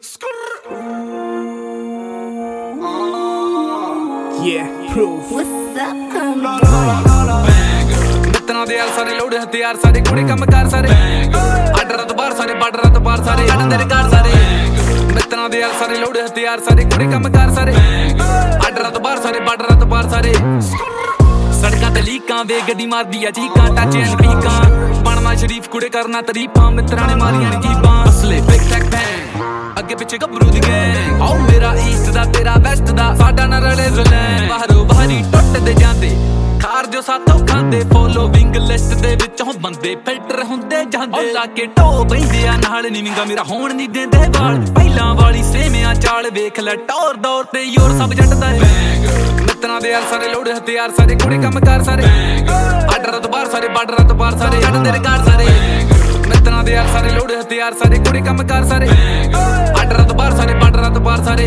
Yeah, proof. What's up, ਮਿੱਤਰਾਂ ਦੇ ਯਾਰ ਸਾਰੇ ਲੋੜ ਹਥਿਆਰ ਸਾਰੇ ਕੁੜੇ ਕੰਮ ਕਾਰ ਸਾਰੇ ਆਰਡਰਾਂ ਤੋਂ ਬਾਹਰ ਸਾਰੇ ਬਾਰਡਰਾਂ ਤੋਂ ਪਾਰ ਸਾਰੇ ਅੜਨ ਦੇ ਘਰ ਸਾਰੇ ਮਿੱਤਰਾਂ ਦੇ ਯਾਰ ਸਾਰੇ ਲੋੜ ਹਥਿਆਰ ਸਾਰੇ ਕੁੜੇ ਕੰਮ ਕਾਰ ਸਾਰੇ ਆਰਡਰਾਂ ਤੋਂ ਬਾਹਰ ਸਾਰੇ ਬਾਰਡਰਾਂ ਤੋਂ ਪਾਰ ਸਾਰੇ ਸੜਕਾਂ ਤੇ ਲੀਕਾਂ ਵੇ ਗੱਡੀ ਮਾਰਦੀ ਆ ਚੀਕਾਂ ਟੱਚ ਐਂਡ ਪੀਕਾਂ ਬਣਨਾ ਸ਼ਰੀਫ ਕੁੜੇ ਕਰਨਾ ਤਾਰੀਫਾਂ ਮਿੱਤਰਾਂ ਨੇ ਮਾਰੀਆਂ ਨੇ ਜੀਬਾਂ ਅਸਲੇ ਬਿਗ ਟੈਕ ਬੈਂਗ ਅੱਗੇ ਪਿੱਛੇ ਗੱਭਰੂ ਦੀ ਗੈਂਗ ਆਓ ਮੇਰਾ ਈਸਟ ਦਾ ਤੇਰਾ ਵੈਸਟ ਦਾ ਸਾਡਾ ਨਾ ਰਲੇ ਜ਼ੁਲੈਂ ਬਾਹਰੋਂ ਬਾਹਰੀ ਟੁੱਟਦੇ ਜਾਂਦੇ ਖਾਰ ਜੋ ਸਾਥੋਂ ਖਾਂਦੇ ਫੋਲੋਵਿੰਗ ਲਿਸਟ ਦੇ ਵਿੱਚੋਂ ਬੰਦੇ ਫਿਲਟਰ ਹੁੰਦੇ ਜਾਂਦੇ ਲਾ ਕੇ ਢੋ ਬੈਂਦੇ ਆ ਨਾਲ ਨੀ ਵਿੰਗਾ ਮੇਰਾ ਹੋਣ ਨਹੀਂ ਦਿੰਦੇ ਵਾਲ ਪਹਿਲਾਂ ਵਾਲੀ ਸੇਮਿਆਂ ਚਾਲ ਵੇਖ ਲੈ ਟੌਰ ਦੌਰ ਤੇ ਯੋਰ ਸਭ ਜੱਟਦਾ ਏ ਮਿੱਤਰਾਂ ਦੇ ਯਾਰ ਸਾਰੇ ਲੋੜ ਹਥਿਆਰ ਸਾਰੇ ਕੁੜੇ ਕੰਮ ਕਾਰ ਸਾਰੇ ਆਰਡਰਾਂ ਤੋਂ ਬਾਹਰ ਸਾਰੇ ਬਾਰਡਰਾਂ ਤੋਂ ਪਾਰ ਸਾਰੇ ਅੜਨ ਦੇ ਘਰ ਸਾਰੇ ਮਿੱਤਰਾਂ ਦੇ ਯਾਰ ਸਾਰੇ ਲੋੜ ਹਥਿਆਰ ਸਾਰੇ ਕੁੜੇ ਕੰਮ ਕਾਰ ਸਾਰੇ ਆਰਡਰਾਂ ਤੋਂ ਬਾਹਰ ਸਾਰੇ ਬਾਰਡਰਾਂ ਤੋਂ ਪਾਰ ਸਾਰੇ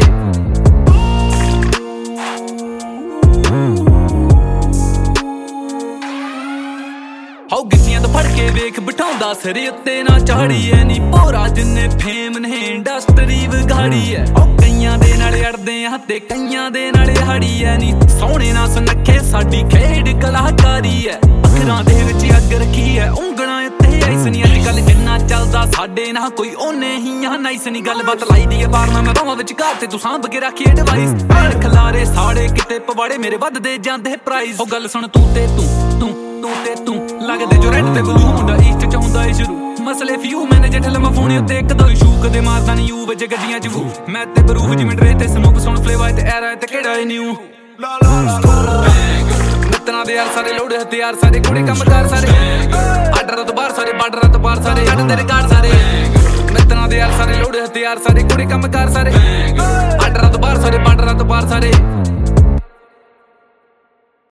ਹਾਉ ਗਿੱਟੀਆਂ ਤੋਂ ਫੜ ਕੇ ਵੇਖ ਬਿਠਾਉਂਦਾ ਸਿਰ ਉੱਤੇ ਨਾ ਚਾੜੀ ਐ ਨੀ ਪੋਰਾ ਜਿੰਨੇ ਫੇਮ ਨੇ ਇੰਡਸਟਰੀ ਵਿਗਾੜੀ ਐ ਉਹ ਕਈਆਂ ਦੇ ਨਾਲ ਅੜਦੇ ਆ ਤੇ ਕਈਆਂ ਦੇ ਨਾਲ ਹਾੜੀ ਐ ਨੀ ਸੋਹਣੇ ਨਾ ਸੁਨੱਖੇ ਸਾਡੀ ਖੇਡ ਕਲਾਕਾਰੀ ਐ ਅੱਖਰਾਂ ਦੇ ਵਿੱਚ ਅੱਗ ਰੱਖੀ ਐ ਉਂਗਲਾਂ ਉੱਤੇ ਐਸ ਨੀ ਅੱਜ ਕੱਲ ਜਿੰਨਾ ਚੱਲਦਾ ਸਾਡੇ ਨਾਲ ਕੋਈ ਉਹਨੇ ਹੀ ਆ ਨਾਈਸ ਨੀ ਗੱਲਬਾਤ ਲਾਈ ਦੀ ਐ ਬਾਰਨਾ ਮੈਂ ਬਾਹਾਂ ਵਿੱਚ ਘਰ ਤੇ ਤੂੰ ਸਾਂਭ ਕੇ ਰੱਖੀ ਐਡਵਾਈਸ ਭੈਣ ਖਲਾਰੇ ਸਾੜੇ ਕਿਤੇ ਪਵਾੜੇ ਮੇਰੇ ਵੱਧਦੇ ਜਾਂਦੇ ਪ੍ਰਾਈਸ ਉਹ ਗੱਲ ਸੁਣ ਤੂੰ ਤੇ ਤੂੰ ਲੱਗਦੇ ਜੋ ਰੈਡ ਤੇ ਬਲੂ ਹੁੰਦਾ ਈਸਟ ਚ ਹੁੰਦਾ ਏ ਸ਼ੁਰੂ ਮਸਲੇ ਫਿਊ ਮੈਨੇ ਜੇਠ ਲਮਾ ਫੋਨ ਉੱਤੇ ਇੱਕ ਦੋ ਇਸ਼ੂ ਕਦੇ ਮਾਰਦਾ ਨਹੀਂ ਯੂ ਵਿੱਚ ਗੱਡੀਆਂ ਚ ਵੂ ਮੈਂ ਤੇ ਬਰੂਫ ਜਿਵੇਂ ਡਰੇ ਤੇ ਸਮੋਕ ਸੁਣ ਫਲੇਵਾ ਤੇ ਐਰਾ ਤੇ ਕਿਹੜਾ ਏ ਨਿਊ ਮਿੱਤਰਾਂ ਦੇ ਯਾਰ ਸਾਰੇ ਲੋੜ ਹਥਿਆਰ ਸਾਰੇ ਕੁੜੇ ਕੰਮ ਕਾਰ ਸਾਰੇ ਆਰਡਰਾਂ ਤੋਂ ਬਾਹਰ ਸਾਰੇ ਬਾਰਡਰਾਂ ਤੋਂ ਪਾਰ ਸਾਰੇ ਅੜਨ ਦੇ ਘਰ ਸਾਰੇ ਮਿੱਤਰਾਂ ਦੇ ਯਾਰ ਸਾਰੇ ਲੋੜ ਹਥਿਆਰ ਸਾਰੇ ਕੁੜੇ ਕੰਮ ਕਾਰ ਸਾਰੇ